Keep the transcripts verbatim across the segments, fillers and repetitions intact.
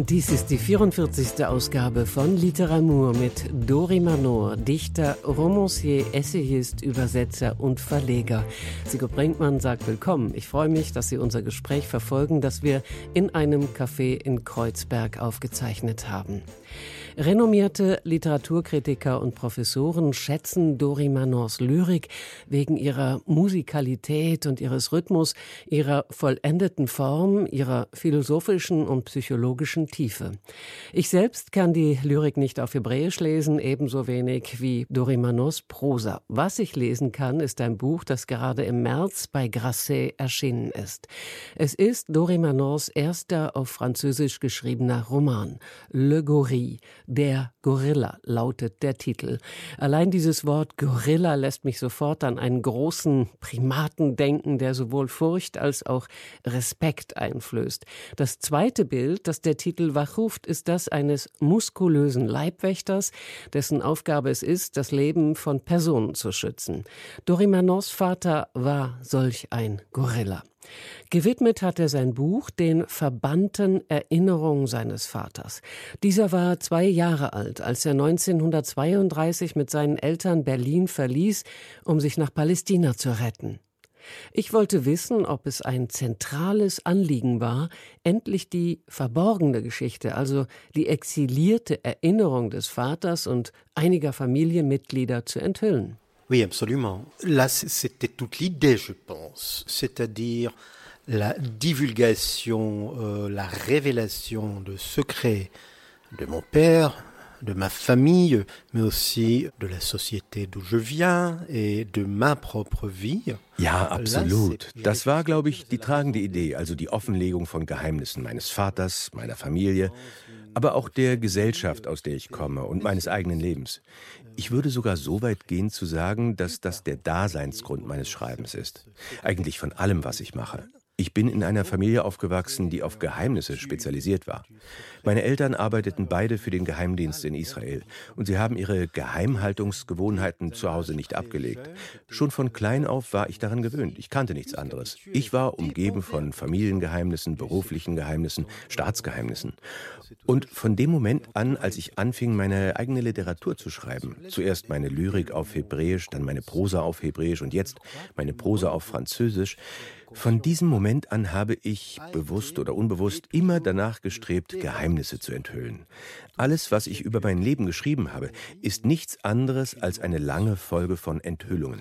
Dies ist die vierundvierzigste Ausgabe von Literamour mit Dori Manor, Dichter, Romancier, Essayist, Übersetzer und Verleger. Sigurd Brinkmann sagt willkommen. Ich freue mich, dass Sie unser Gespräch verfolgen, das wir in einem Café in Kreuzberg aufgezeichnet haben. Renommierte Literaturkritiker und Professoren schätzen Dori Manors Lyrik wegen ihrer Musikalität und ihres Rhythmus, ihrer vollendeten Form, ihrer philosophischen und psychologischen Tiefe. Ich selbst kann die Lyrik nicht auf Hebräisch lesen, ebenso wenig wie Dori Manors Prosa. Was ich lesen kann, ist ein Buch, das gerade im März bei Grasset erschienen ist. Es ist Dori Manors erster auf Französisch geschriebener Roman, Le Gorille. Der Gorilla lautet der Titel. Allein dieses Wort Gorilla lässt mich sofort an einen großen Primaten denken, der sowohl Furcht als auch Respekt einflößt. Das zweite Bild, das der Titel wachruft, ist das eines muskulösen Leibwächters, dessen Aufgabe es ist, das Leben von Personen zu schützen. Dori Manors Vater war solch ein Gorilla. Gewidmet hat er sein Buch den verbannten Erinnerungen seines Vaters. Dieser war zwei Jahre alt, als er neunzehnhundertzweiunddreißig mit seinen Eltern Berlin verließ, um sich nach Palästina zu retten. Ich wollte wissen, ob es ein zentrales Anliegen war, endlich die verborgene Geschichte, also die exilierte Erinnerung des Vaters und einiger Familienmitglieder zu enthüllen. Oui, absolument. Là, c'était toute l'idée, je pense. C'est-à-dire la divulgation, euh, la révélation de secrets de mon père, de ma famille, mais aussi de la société d'où je viens et de ma propre vie. Ja, absolut. Das war, glaube ich, die tragende Idee, also die Offenlegung von Geheimnissen meines Vaters, meiner Familie, aber auch der Gesellschaft, aus der ich komme und meines eigenen Lebens. Ich würde sogar so weit gehen zu sagen, dass das der Daseinsgrund meines Schreibens ist. Eigentlich von allem, was ich mache. Ich bin in einer Familie aufgewachsen, die auf Geheimnisse spezialisiert war. Meine Eltern arbeiteten beide für den Geheimdienst in Israel und sie haben ihre Geheimhaltungsgewohnheiten zu Hause nicht abgelegt. Schon von klein auf war ich daran gewöhnt. Ich kannte nichts anderes. Ich war umgeben von Familiengeheimnissen, beruflichen Geheimnissen, Staatsgeheimnissen. Und von dem Moment an, als ich anfing, meine eigene Literatur zu schreiben, zuerst meine Lyrik auf Hebräisch, dann meine Prosa auf Hebräisch und jetzt meine Prosa auf Französisch, von diesem Moment an habe ich, bewusst oder unbewusst, immer danach gestrebt, Geheimnisse zu enthüllen. Alles, was ich über mein Leben geschrieben habe, ist nichts anderes als eine lange Folge von Enthüllungen.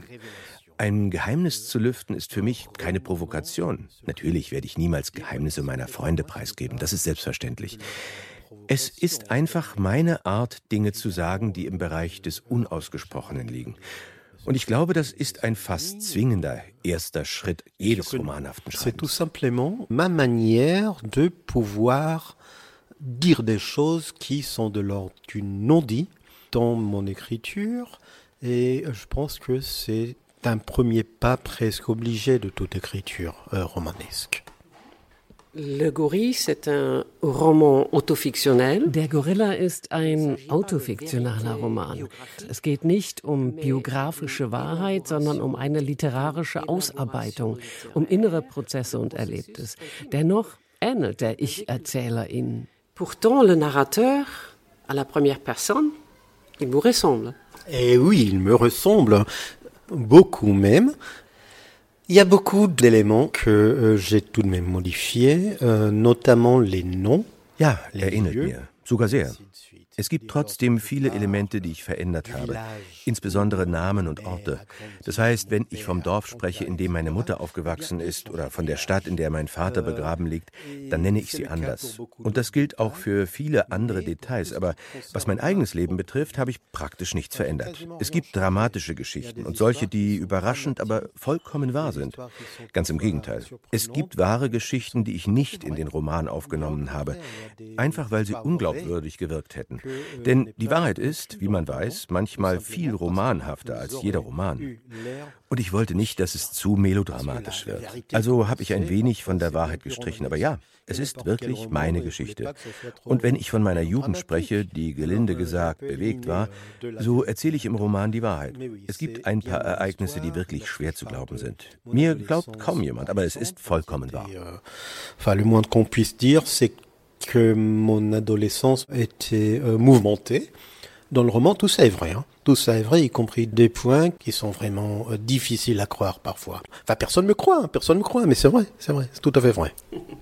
Ein Geheimnis zu lüften ist für mich keine Provokation. Natürlich werde ich niemals Geheimnisse meiner Freunde preisgeben, das ist selbstverständlich. Es ist einfach meine Art, Dinge zu sagen, die im Bereich des Unausgesprochenen liegen. Und ich glaube, das ist ein fast zwingender erster Schritt jedes romanhaften Schreibens. C'est tout simplement ma manière de pouvoir dire des choses qui sont de l'ordre du non-dit dans mon écriture. Et je pense que c'est un premier pas presque obligé de toute écriture euh, romanesque. Le Gorille, c'est un roman autofictionnel. Der Gorilla ist ein autofiktionaler Roman. Es geht nicht um biografische Wahrheit, sondern um eine literarische Ausarbeitung, um innere Prozesse und Erlebtes. Dennoch ähnelt der Ich-Erzähler Ihnen. Pourtant, le narrateur, à la première personne, il vous ressemble. Et oui, il me ressemble beaucoup même. Il y a beaucoup d'éléments que euh, j'ai tout de même modifiés, euh, notamment les noms. Ja, erinnert mir. Sogar sehr. Es gibt trotzdem viele Elemente, die ich verändert habe, insbesondere Namen und Orte. Das heißt, wenn ich vom Dorf spreche, in dem meine Mutter aufgewachsen ist, oder von der Stadt, in der mein Vater begraben liegt, dann nenne ich sie anders. Und das gilt auch für viele andere Details, aber was mein eigenes Leben betrifft, habe ich praktisch nichts verändert. Es gibt dramatische Geschichten und solche, die überraschend, aber vollkommen wahr sind. Ganz im Gegenteil. Es gibt wahre Geschichten, die ich nicht in den Roman aufgenommen habe, einfach weil sie unglaubwürdig gewirkt hätten. Denn die Wahrheit ist, wie man weiß, manchmal viel romanhafter als jeder Roman. Und ich wollte nicht, dass es zu melodramatisch wird. Also habe ich ein wenig von der Wahrheit gestrichen. Aber ja, es ist wirklich meine Geschichte. Und wenn ich von meiner Jugend spreche, die gelinde gesagt bewegt war, so erzähle ich im Roman die Wahrheit. Es gibt ein paar Ereignisse, die wirklich schwer zu glauben sind. Mir glaubt kaum jemand, aber es ist vollkommen wahr. Enfin, le moins qu'on puisse dire, c'est que mon adolescence était euh, mouvementée. Dans le roman, tout ça est vrai. Hein. Tout ça est vrai, y compris des points qui sont vraiment euh, difficiles à croire parfois. Enfin, personne ne me croit, hein, personne ne me croit, mais c'est vrai, c'est vrai, c'est tout à fait vrai.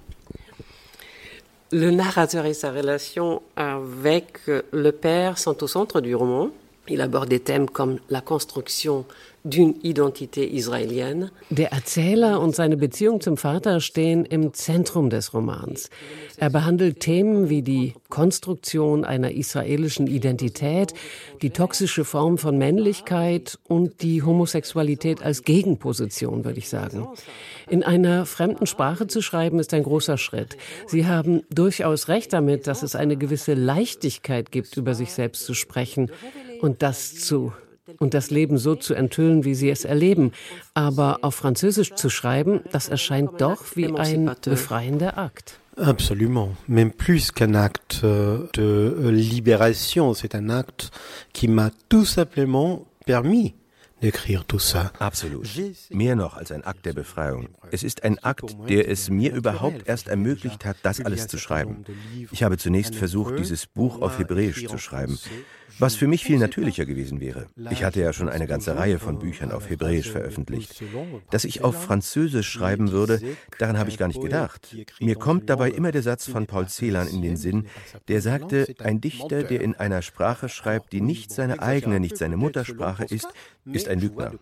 Le narrateur et sa relation avec le père sont au centre du roman. Il aborde des Themen comme la Konstruktion d'une Identität israélienne. Der Erzähler und seine Beziehung zum Vater stehen im Zentrum des Romans. Er behandelt Themen wie die Konstruktion einer israelischen Identität, die toxische Form von Männlichkeit und die Homosexualität als Gegenposition, würde ich sagen. In einer fremden Sprache zu schreiben, ist ein großer Schritt. Sie haben durchaus recht damit, dass es eine gewisse Leichtigkeit gibt, über sich selbst zu sprechen und das zu und das Leben so zu enthüllen, wie sie es erleben. Aber auf Französisch zu schreiben, das erscheint doch wie ein befreiender Akt. Absolument, même plus qu'un acte de libération, c'est un acte qui m'a tout simplement permis d'écrire tout ça. Absolut. Mehr noch als ein Akt der Befreiung. Es ist ein Akt, der es mir überhaupt erst ermöglicht hat, das alles zu schreiben. Ich habe zunächst versucht, dieses Buch auf Hebräisch zu schreiben, was für mich viel natürlicher gewesen wäre. Ich hatte ja schon eine ganze Reihe von Büchern auf Hebräisch veröffentlicht. Dass ich auf Französisch schreiben würde, daran habe ich gar nicht gedacht. Mir kommt dabei immer der Satz von Paul Celan in den Sinn, der sagte, ein Dichter, der in einer Sprache schreibt, die nicht seine eigene, nicht seine Muttersprache ist, ist ein Lügner.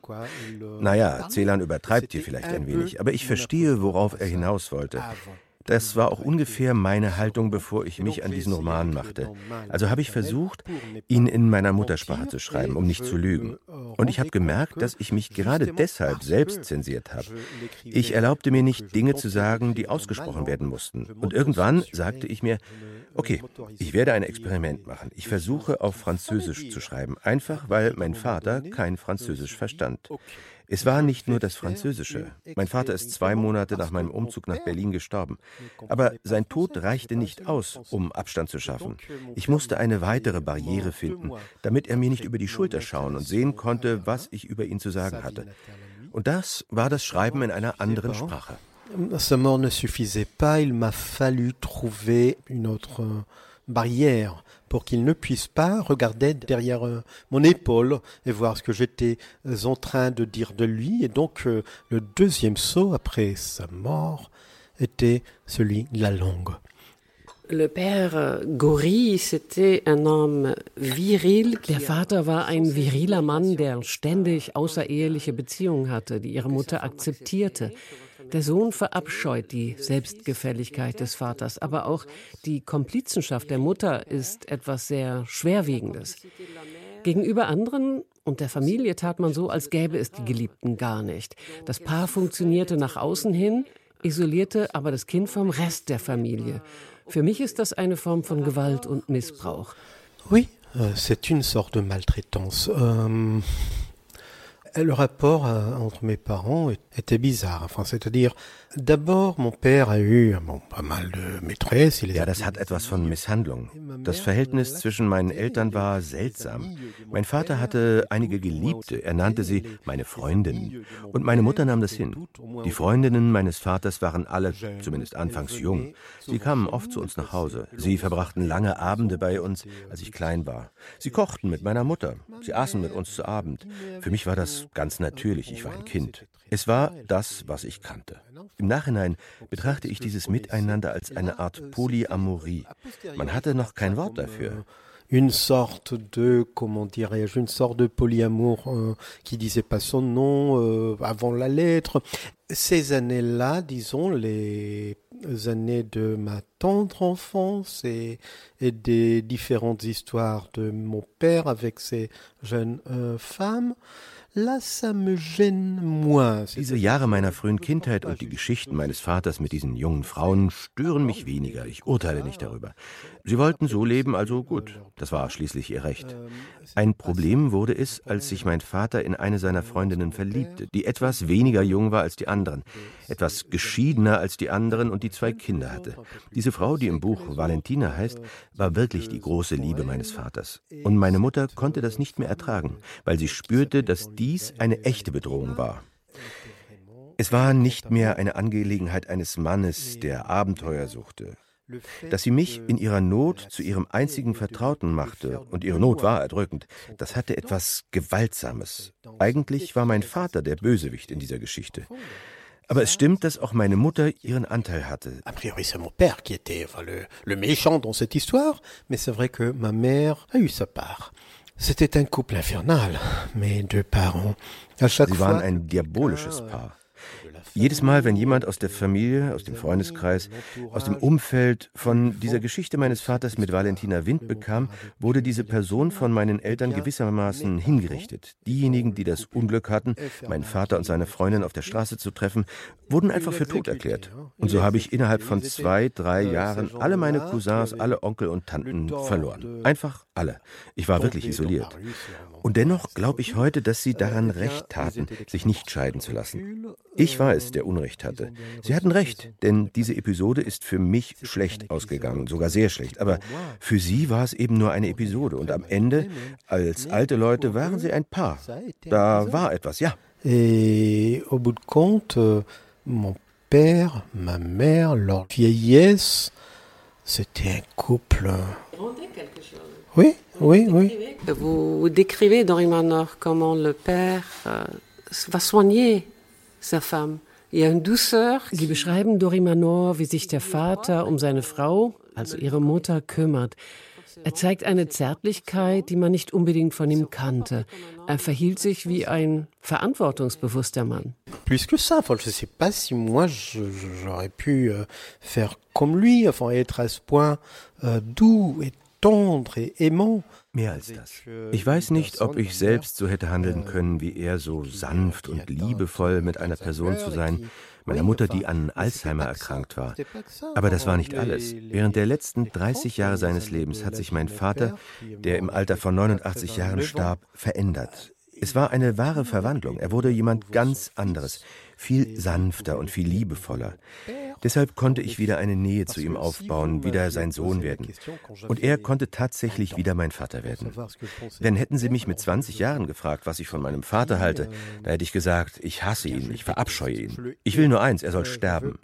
Naja, Celan übertreibt hier vielleicht ein wenig, aber ich verstehe, worauf er hinaus wollte. Das war auch ungefähr meine Haltung, bevor ich mich an diesen Roman machte. Also habe ich versucht, ihn in meiner Muttersprache zu schreiben, um nicht zu lügen. Und ich habe gemerkt, dass ich mich gerade deshalb selbst zensiert habe. Ich erlaubte mir nicht, Dinge zu sagen, die ausgesprochen werden mussten. Und irgendwann sagte ich mir, okay, ich werde ein Experiment machen. Ich versuche, auf Französisch zu schreiben, einfach weil mein Vater kein Französisch verstand. Es war nicht nur das Französische. Mein Vater ist zwei Monate nach meinem Umzug nach Berlin gestorben. Aber sein Tod reichte nicht aus, um Abstand zu schaffen. Ich musste eine weitere Barriere finden, damit er mir nicht über die Schulter schauen und sehen konnte, was ich über ihn zu sagen hatte. Und das war das Schreiben in einer anderen Sprache. Sa mort ne suffisait pas, il m'a fallu trouver une autre barrière pour qu'il ne puisse pas regarder derrière euh, mon épaule et voir ce que j'étais en train de dire de lui. Et donc euh, le deuxième saut après sa mort était celui de la langue. Le père Gori, c'était un homme viril. Der Vater war ein viriler Mann, der ständig außereheliche Beziehungen hatte, die ihre Mutter akzeptierte. Der Sohn verabscheut die Selbstgefälligkeit des Vaters, aber auch die Komplizenschaft der Mutter ist etwas sehr Schwerwiegendes. Gegenüber anderen und der Familie tat man so, als gäbe es die Geliebten gar nicht. Das Paar funktionierte nach außen hin, isolierte aber das Kind vom Rest der Familie. Für mich ist das eine Form von Gewalt und Missbrauch. Oui, euh, c'est une sorte de maltraitance. Euh... Le rapport entre mes parents était bizarre. Enfin, c'est-à-dire, d'abord, mon père a eu bon, pas mal de maîtresses. Ja, das hat etwas von Misshandlung. Das Verhältnis zwischen meinen Eltern war seltsam. Mein Vater hatte einige Geliebte, er nannte sie meine Freundinnen. Und meine Mutter nahm das hin. Die Freundinnen meines Vaters waren alle, zumindest anfangs, jung. Sie kamen oft zu uns nach Hause. Sie verbrachten lange Abende bei uns, als ich klein war. Sie kochten mit meiner Mutter. Sie aßen mit uns zu Abend. Für mich war das ganz natürlich, ich war ein Kind. Es war das, was ich kannte. Im Nachhinein betrachte ich dieses Miteinander als eine Art Polyamorie. Man hatte noch kein Wort dafür. Une sorte de, comment dirais-je, une sorte de polyamour euh, qui disait pas son nom euh, avant la lettre. Ces années-là, disons, les années de ma tendre enfance et, et des différentes histoires de mon père avec ces jeunes euh, femmes, là, ça me gêne moins. Diese Jahre meiner frühen Kindheit und die Geschichten meines Vaters mit diesen jungen Frauen stören mich weniger. Ich urteile nicht darüber. Sie wollten so leben, also gut. Das war schließlich ihr Recht. Ein Problem wurde es, als sich mein Vater in eine seiner Freundinnen verliebte, die etwas weniger jung war als die anderen, etwas geschiedener als die anderen und die zwei Kinder hatte. Diese Frau, die im Buch Valentina heißt, war wirklich die große Liebe meines Vaters. Und meine Mutter konnte das nicht mehr ertragen, weil sie spürte, dass dies eine echte Bedrohung war. Es war nicht mehr eine Angelegenheit eines Mannes, der Abenteuer suchte. Dass sie mich in ihrer Not zu ihrem einzigen Vertrauten machte, und ihre Not war erdrückend, das hatte etwas Gewaltsames. Eigentlich war mein Vater der Bösewicht in dieser Geschichte. Aber es stimmt, dass auch meine Mutter ihren Anteil hatte. A priori, c'est mon père qui était enfin, le, le méchant dans cette histoire, mais c'est vrai que ma mère a eu sa part. C'était un couple infernal, mes deux parents. À chaque Sie waren ein diabolisches Paar. Jedes Mal, wenn jemand aus der Familie, aus dem Freundeskreis, aus dem Umfeld von dieser Geschichte meines Vaters mit Valentina Wind bekam, wurde diese Person von meinen Eltern gewissermaßen hingerichtet. Diejenigen, die das Unglück hatten, meinen Vater und seine Freundin auf der Straße zu treffen, wurden einfach für tot erklärt. Und so habe ich innerhalb von zwei, drei Jahren alle meine Cousins, alle Onkel und Tanten verloren. Einfach alle. Ich war wirklich isoliert. Und dennoch glaube ich heute, dass sie daran recht taten, sich nicht scheiden zu lassen. Ich war es, der Unrecht hatte. Sie hatten recht, denn diese Episode ist für mich schlecht ausgegangen, sogar sehr schlecht. Aber für sie war es eben nur eine Episode. Und am Ende, als alte Leute, waren sie ein Paar. Da war etwas, ja. Et au bout de compte, mon père, ma mère, leur vieillesse, c'était un couple. Oui, oui, oui. Vous décrivez, Dori Manor, comment le père euh, va soigner sa femme. Il y a une douceur. Sie beschreiben, Dori Manor, wie sich der Vater um seine Frau, also ihre Mutter, kümmert. Er zeigt eine Zärtlichkeit, die man nicht unbedingt von ihm kannte. Er verhielt sich wie ein verantwortungsbewusster Mann. Plus que ça, enfin, je ne sais pas si moi je, j'aurais pu euh, faire comme lui, enfin être à ce point euh, doux et tendre et aimant. Mehr als das. Ich weiß nicht, ob ich selbst so hätte handeln können, wie er, so sanft und liebevoll mit einer Person zu sein, meiner Mutter, die an Alzheimer erkrankt war. Aber das war nicht alles. Während der letzten dreißig Jahre seines Lebens hat sich mein Vater, der im Alter von neunundachtzig Jahren starb, verändert. Es war eine wahre Verwandlung. Er wurde jemand ganz anderes, viel sanfter und viel liebevoller. Deshalb konnte ich wieder eine Nähe zu ihm aufbauen, wieder sein Sohn werden. Und er konnte tatsächlich wieder mein Vater werden. Denn hätten Sie mich mit zwanzig Jahren gefragt, was ich von meinem Vater halte, da hätte ich gesagt, ich hasse ihn, ich verabscheue ihn. Ich will nur eins, er soll sterben.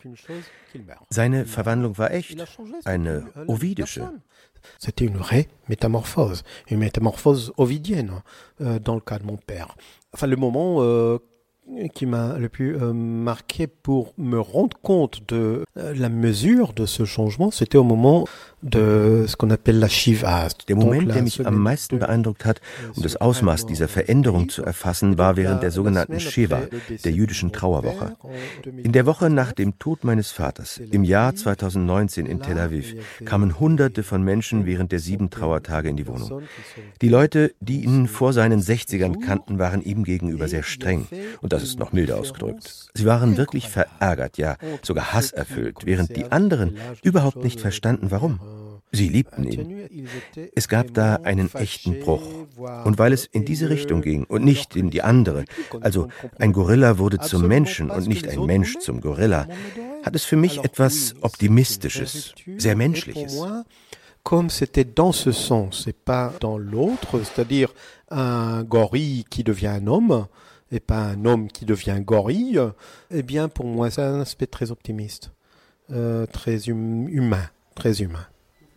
Seine Verwandlung war echt, eine ovidische. C'était une vraie métamorphose, une métamorphose ovidienne euh, dans le cas de mon père. Enfin, le moment euh, qui m'a le plus euh, marqué pour me rendre compte de euh, la mesure de ce changement, c'était au moment de ce qu'on appelle la Shiva. Der Moment, der mich am meisten beeindruckt hat, um das Ausmaß dieser Veränderung zu erfassen, war während der sogenannten Shiva, der jüdischen Trauerwoche. In der Woche nach dem Tod meines Vaters, im Jahr zweitausendneunzehn in Tel Aviv, kamen Hunderte von Menschen während der sieben Trauertage in die Wohnung. Die Leute, die ihn vor seinen sechzigern kannten, waren ihm gegenüber sehr streng. Und das ist noch milder ausgedrückt. Sie waren wirklich verärgert, ja sogar hasserfüllt, während die anderen überhaupt nicht verstanden, warum. Sie liebten ihn. Es gab da einen echten Bruch. Und weil es in diese Richtung ging und nicht in die andere, also ein Gorilla wurde zum Menschen und nicht ein Mensch zum Gorilla, hat es für mich etwas Optimistisches, sehr Menschliches. Comme c'était dans ce sens et pas dans l'autre, c'est-à-dire un gorille qui devient un homme et pas un homme qui devient un gorille, eh bien pour moi c'est un aspect très optimiste, euh, très hum, humain, très humain.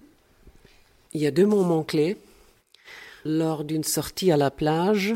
Il y a deux moments clés. Lors d'une sortie à la plage,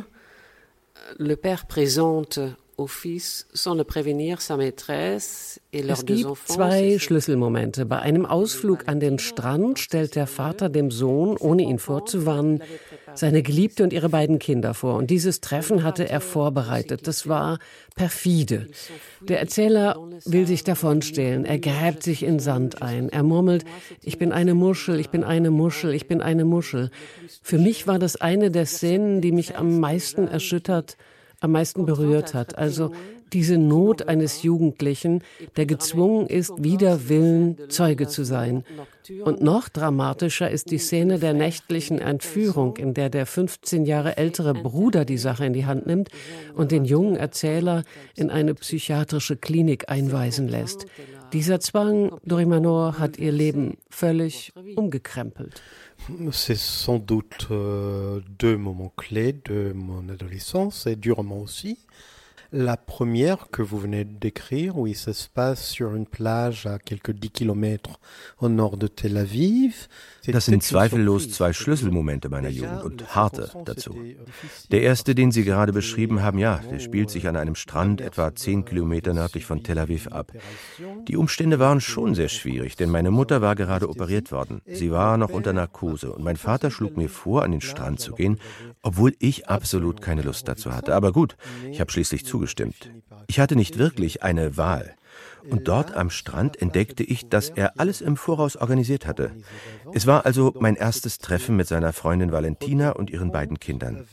le père présente au fils, sans le prévenir, sa maîtresse et leurs deux enfants. Es gibt zwei Schlüsselmomente. Bei einem Ausflug an den Strand stellt der Vater dem Sohn, ohne ihn vorzuwarnen, seine Geliebte und ihre beiden Kinder vor. Und dieses Treffen hatte er vorbereitet. Das war perfide. Der Erzähler will sich davonstehlen. Er gräbt sich in Sand ein. Er murmelt, ich bin eine Muschel, ich bin eine Muschel, ich bin eine Muschel. Für mich war das eine der Szenen, die mich am meisten erschüttert, am meisten berührt hat. Also diese Not eines Jugendlichen, der gezwungen ist, wider Willen Zeuge zu sein. Und noch dramatischer ist die Szene der nächtlichen Entführung, in der der fünfzehn Jahre ältere Bruder die Sache in die Hand nimmt und den jungen Erzähler in eine psychiatrische Klinik einweisen lässt. Dieser Zwang, Dori Manor, hat ihr Leben völlig umgekrempelt. C'est sans doute euh, deux moments clés de mon adolescence et du roman aussi. La première que vous venez de décrire, oui, ça se passe sur une plage à quelques dix kilomètres au nord de Tel Aviv. Das sind zweifellos zwei Schlüsselmomente meiner Jugend und harte dazu. Der erste, den Sie gerade beschrieben haben, ja, der spielt sich an einem Strand etwa zehn Kilometer nördlich von Tel Aviv ab. Die Umstände waren schon sehr schwierig, denn meine Mutter war gerade operiert worden. Sie war noch unter Narkose und mein Vater schlug mir vor, an den Strand zu gehen, obwohl ich absolut keine Lust dazu hatte. Aber gut, ich habe schließlich zugestimmt. Ich hatte nicht wirklich eine Wahl. Und dort am Strand entdeckte ich, dass er alles im Voraus organisiert hatte. Es war also mein erstes Treffen mit seiner Freundin Valentina und ihren beiden Kindern.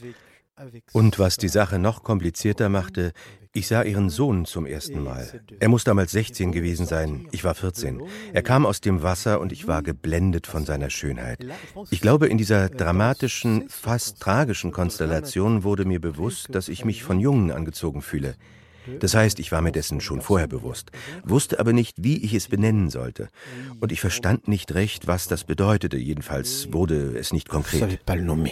Und was die Sache noch komplizierter machte, ich sah ihren Sohn zum ersten Mal. Er muss damals sechzehn gewesen sein, ich war vierzehn. Er kam aus dem Wasser und ich war geblendet von seiner Schönheit. Ich glaube, in dieser dramatischen, fast tragischen Konstellation wurde mir bewusst, dass ich mich von Jungen angezogen fühle. Das heißt, ich war mir dessen schon vorher bewusst, wusste aber nicht, wie ich es benennen sollte. Und ich verstand nicht recht, was das bedeutete. Jedenfalls wurde es nicht konkret.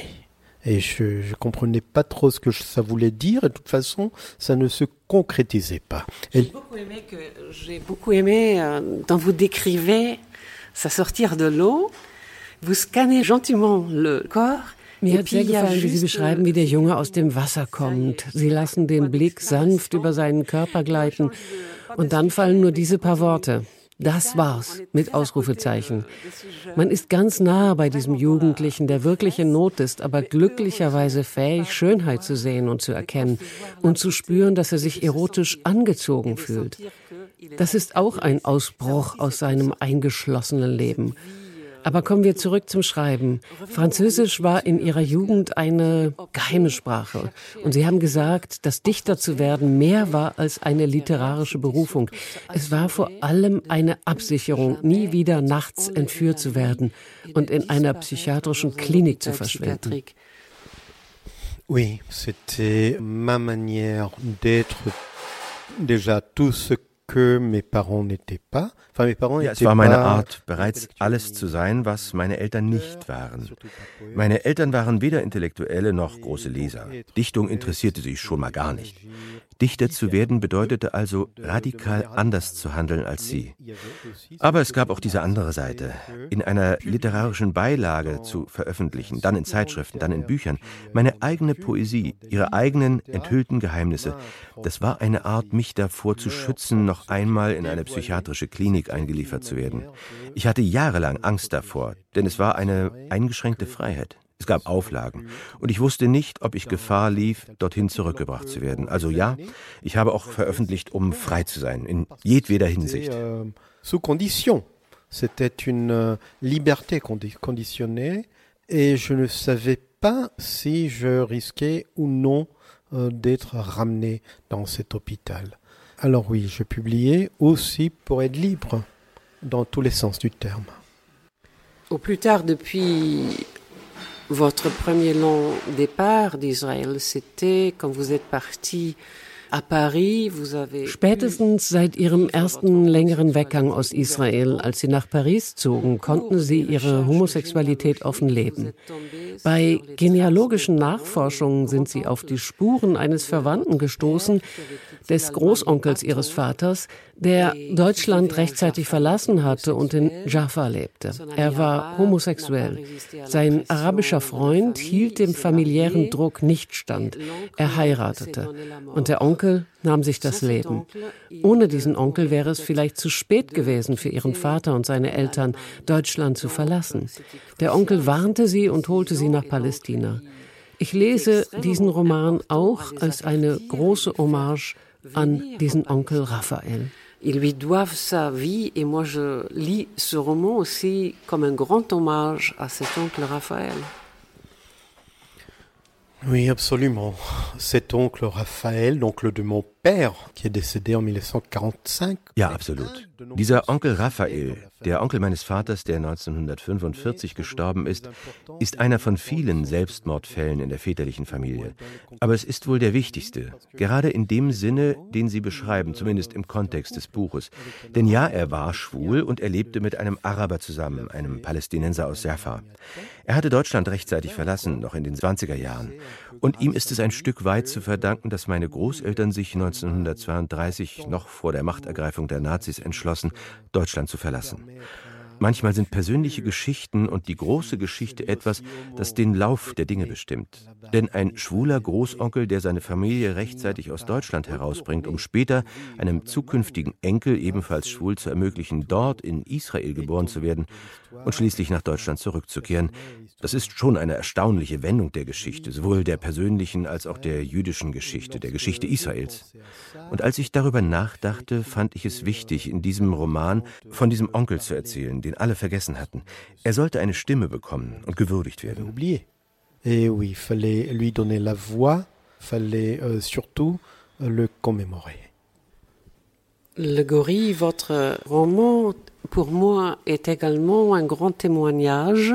Et je ne comprenais pas trop ce que ça voulait dire. Et de toute façon, ça ne se concrétisait pas. J'ai beaucoup aimé, que, j'ai beaucoup aimé euh, quand vous décrivez sa sortir de l'eau, vous scannez gentiment le corps. Mir hat sehr gefallen, wie Sie beschreiben, wie der Junge aus dem Wasser kommt. Sie lassen den Blick sanft über seinen Körper gleiten und dann fallen nur diese paar Worte. Das war's, mit Ausrufezeichen. Man ist ganz nah bei diesem Jugendlichen, der wirklich in Not ist, aber glücklicherweise fähig, Schönheit zu sehen und zu erkennen und zu spüren, dass er sich erotisch angezogen fühlt. Das ist auch ein Ausbruch aus seinem eingeschlossenen Leben. Aber kommen wir zurück zum Schreiben. Französisch war in Ihrer Jugend eine geheime Sprache. Und Sie haben gesagt, dass Dichter zu werden mehr war als eine literarische Berufung. Es war vor allem eine Absicherung, nie wieder nachts entführt zu werden und in einer psychiatrischen Klinik zu verschwinden. Oui, c'était ma manière d'être déjà tout ce que mes parents n'étaient pas. Ja, es war meine Art, bereits alles zu sein, was meine Eltern nicht waren. Meine Eltern waren weder Intellektuelle noch große Leser. Dichtung interessierte sie schon mal gar nicht. Dichter zu werden bedeutete also, radikal anders zu handeln als sie. Aber es gab auch diese andere Seite. In einer literarischen Beilage zu veröffentlichen, dann in Zeitschriften, dann in Büchern, meine eigene Poesie, ihre eigenen enthüllten Geheimnisse. Das war eine Art, mich davor zu schützen, noch einmal in eine psychiatrische Klinik eingeliefert zu werden. Ich hatte jahrelang Angst davor, denn es war eine eingeschränkte Freiheit. Es gab Auflagen und ich wusste nicht, ob ich Gefahr lief, dorthin zurückgebracht zu werden. Also ja, ich habe auch veröffentlicht, um frei zu sein, in jedweder Hinsicht. Sous condition. C'était une liberté conditionnée et je ne savais pas si je risquais ou non d'être ramené dans cet hôpital. Alors oui, je publiais aussi pour être libre, dans tous les sens du terme. Au plus tard, depuis votre premier long départ d'Israël, c'était quand vous êtes parti à Paris, vous avez... Spätestens seit ihrem ersten längeren Weggang aus Israel, als sie nach Paris zogen, konnten sie ihre Homosexualität offen leben. Bei genealogischen Nachforschungen sind sie auf die Spuren eines Verwandten gestoßen, des Großonkels ihres Vaters, der Deutschland rechtzeitig verlassen hatte und in Jaffa lebte. Er war homosexuell. Sein arabischer Freund hielt dem familiären Druck nicht stand. Er heiratete. Und der Onkel nahm sich das Leben. Ohne diesen Onkel wäre es vielleicht zu spät gewesen für ihren Vater und seine Eltern, Deutschland zu verlassen. Der Onkel warnte sie und holte sie nach Palästina. Ich lese diesen Roman auch als eine große Hommage an diesen Onkel Raphael. Ils lui doivent sa vie et moi je lis ce roman aussi comme un grand hommage à cet oncle Raphaël. Oui, absolument. Cet oncle Raphaël, l'oncle de mon père, qui est décédé en neunzehnhundertquarante-cinq. Ja, absolut. Dieser Onkel Raphael, der Onkel meines Vaters, der neunzehnhundertfünfundvierzig gestorben ist, ist einer von vielen Selbstmordfällen in der väterlichen Familie. Aber es ist wohl der wichtigste, gerade in dem Sinne, den Sie beschreiben, zumindest im Kontext des Buches. Denn ja, er war schwul und er lebte mit einem Araber zusammen, einem Palästinenser aus Jaffa. Er hatte Deutschland rechtzeitig verlassen, noch in den zwanziger Jahren. Und ihm ist es ein Stück weit zu verdanken, dass meine Großeltern sich neunzehnhundertfünfundvierzig neunzehnhundertzweiunddreißig, noch vor der Machtergreifung der Nazis, entschlossen, Deutschland zu verlassen. Manchmal sind persönliche Geschichten und die große Geschichte etwas, das den Lauf der Dinge bestimmt. Denn ein schwuler Großonkel, der seine Familie rechtzeitig aus Deutschland herausbringt, um später einem zukünftigen Enkel, ebenfalls schwul, zu ermöglichen, dort in Israel geboren zu werden und schließlich nach Deutschland zurückzukehren, das ist schon eine erstaunliche Wendung der Geschichte, sowohl der persönlichen als auch der jüdischen Geschichte, der Geschichte Israels. Und als ich darüber nachdachte, fand ich es wichtig, in diesem Roman von diesem Onkel zu erzählen, den alle vergessen hatten. Er sollte eine Stimme bekommen und gewürdigt werden. Et oui, fallait lui donner la voix, fallait euh, surtout le commémorer. Le Gorille, votre roman, pour moi, est également un grand témoignage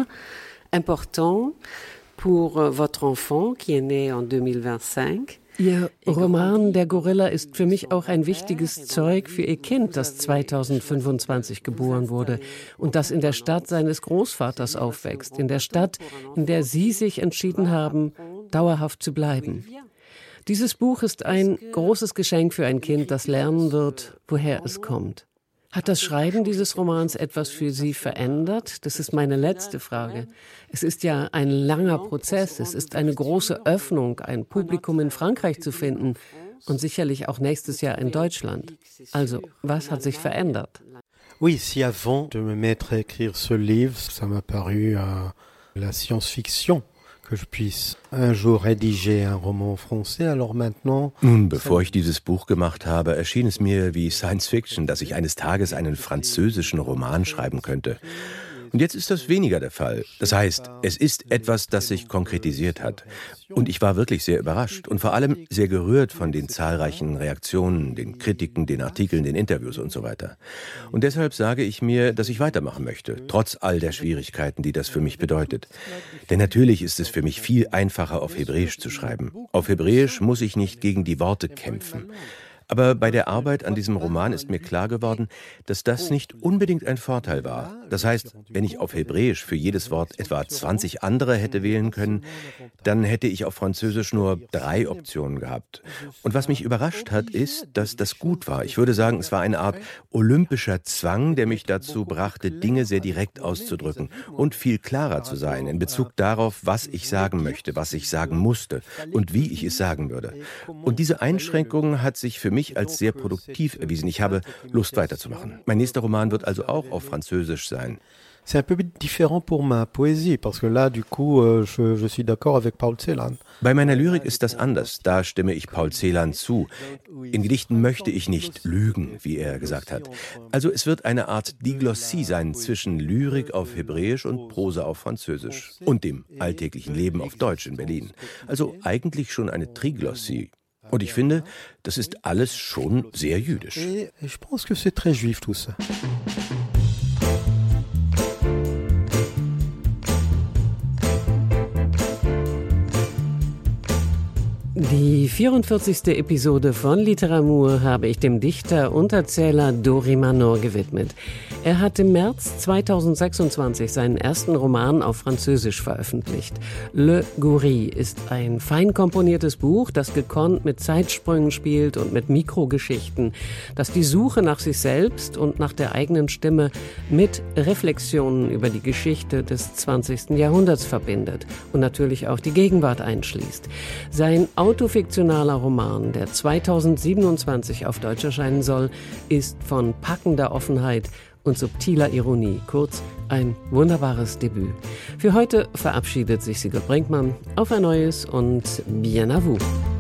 important pour votre enfant qui est né en deux mille vingt-cinq. Ihr Roman Der Gorilla ist für mich auch ein wichtiges Zeug für Ihr Kind, das zweitausendfünfundzwanzig geboren wurde und das in der Stadt seines Großvaters aufwächst, in der Stadt, in der Sie sich entschieden haben, dauerhaft zu bleiben. Dieses Buch ist ein großes Geschenk für ein Kind, das lernen wird, woher es kommt. Hat das Schreiben dieses Romans etwas für Sie verändert? Das ist meine letzte Frage. Es ist ja ein langer Prozess, es ist eine große Öffnung, ein Publikum in Frankreich zu finden und sicherlich auch nächstes Jahr in Deutschland. Also, was hat sich verändert? Oui, si avant de me mettre à écrire ce livre, ça m'a paru euh, la science-fiction. Que je puisse un jour rédiger un roman français, alors maintenant... Nun, bevor ich dieses Buch gemacht habe, erschien es mir wie Science Fiction, dass ich eines Tages einen französischen Roman schreiben könnte. Und jetzt ist das weniger der Fall. Das heißt, es ist etwas, das sich konkretisiert hat. Und ich war wirklich sehr überrascht und vor allem sehr gerührt von den zahlreichen Reaktionen, den Kritiken, den Artikeln, den Interviews und so weiter. Und deshalb sage ich mir, dass ich weitermachen möchte, trotz all der Schwierigkeiten, die das für mich bedeutet. Denn natürlich ist es für mich viel einfacher, auf Hebräisch zu schreiben. Auf Hebräisch muss ich nicht gegen die Worte kämpfen. Aber bei der Arbeit an diesem Roman ist mir klar geworden, dass das nicht unbedingt ein Vorteil war. Das heißt, wenn ich auf Hebräisch für jedes Wort etwa zwanzig andere hätte wählen können, dann hätte ich auf Französisch nur drei Optionen gehabt. Und was mich überrascht hat, ist, dass das gut war. Ich würde sagen, es war eine Art olympischer Zwang, der mich dazu brachte, Dinge sehr direkt auszudrücken und viel klarer zu sein in Bezug darauf, was ich sagen möchte, was ich sagen musste und wie ich es sagen würde. Und diese Einschränkung hat sich für mich als sehr produktiv erwiesen. Ich habe Lust weiterzumachen. Mein nächster Roman wird also auch auf Französisch sein. C'est un peu différent pour ma poésie, parce que là, du coup, je, je suis d'accord avec Paul Celan. Bei meiner Lyrik ist das anders. Da stimme ich Paul Celan zu. In Gedichten möchte ich nicht lügen, wie er gesagt hat. Also es wird eine Art Diglossie sein zwischen Lyrik auf Hebräisch und Prosa auf Französisch und dem alltäglichen Leben auf Deutsch in Berlin. Also eigentlich schon eine Triglossie. Und ich finde, das ist alles schon sehr jüdisch. Ich pense que c'est très juif tout ça. Die vierundvierzigste Episode von Literamour habe ich dem Dichter und Erzähler Dori Manor gewidmet. Er hat im März zweitausendsechsundzwanzig seinen ersten Roman auf Französisch veröffentlicht. Le Gorille ist ein fein komponiertes Buch, das gekonnt mit Zeitsprüngen spielt und mit Mikrogeschichten, das die Suche nach sich selbst und nach der eigenen Stimme mit Reflexionen über die Geschichte des zwanzigsten Jahrhunderts verbindet und natürlich auch die Gegenwart einschließt. Sein autofiktionaler Roman, der zweitausendsiebenundzwanzig auf Deutsch erscheinen soll, ist von packender Offenheit und subtiler Ironie, kurz ein wunderbares Debüt. Für heute verabschiedet sich Sigurd Brinkmann. Auf ein neues und bien à vous.